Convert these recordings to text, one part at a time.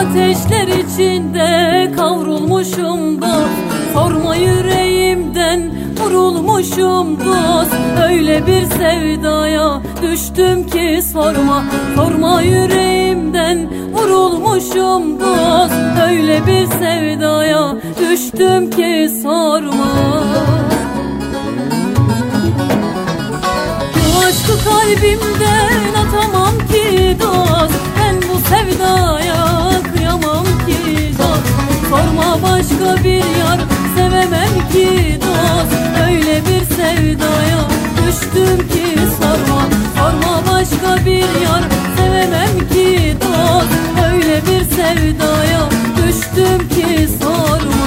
Ateşler içinde kavrulmuşum dost, sorma yüreğimden vurulmuşum dost. Öyle bir sevdaya düştüm ki sorma, sorma yüreğimden vurulmuşum dost. Öyle bir sevdaya düştüm ki sorma. Bu aşkı kalbimden atamam ki dost, ben bu sevdaya kıyamam ki dost. Sorma başka bir yar sevemem ki dost, öyle bir sevdaya düştüm ki sorma, sorma başka bir yar sevemem ki dost, öyle bir sevdaya düştüm ki sorma.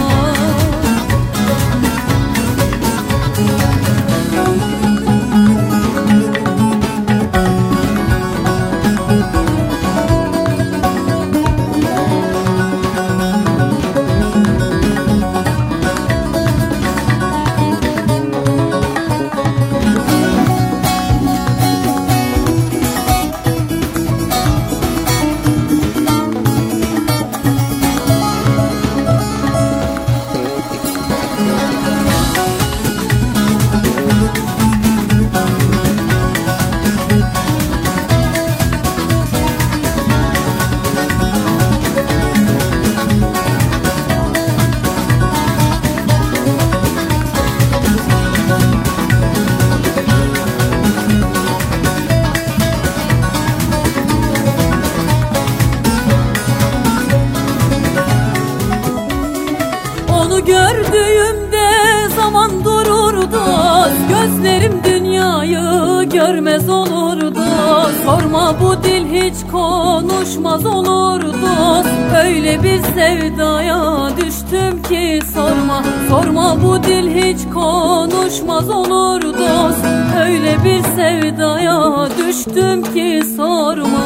Onu gördüğümde zaman dururdu, gözlerim dünyayı görmez olurdu. Sorma bu dil hiç konuşmaz olurdu, öyle bir sevdaya düştüm ki sorma, sorma bu dil hiç konuşmaz olurdu. Öyle bir sevdaya düştüm ki sorma.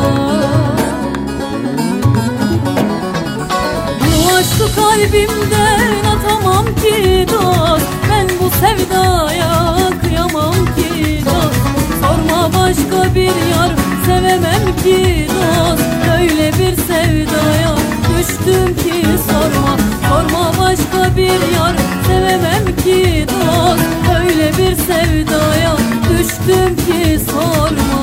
Bu aşkı kalbimden atamam ki dost, ben bu sevdaya kıyamam ki dost. Sorma başka bir yar sevemem ki dost, öyle bir sevdaya düştüm ki sorma, sorma başka bir yar sevemem ki dost, öyle bir sevdaya düştüm ki sorma.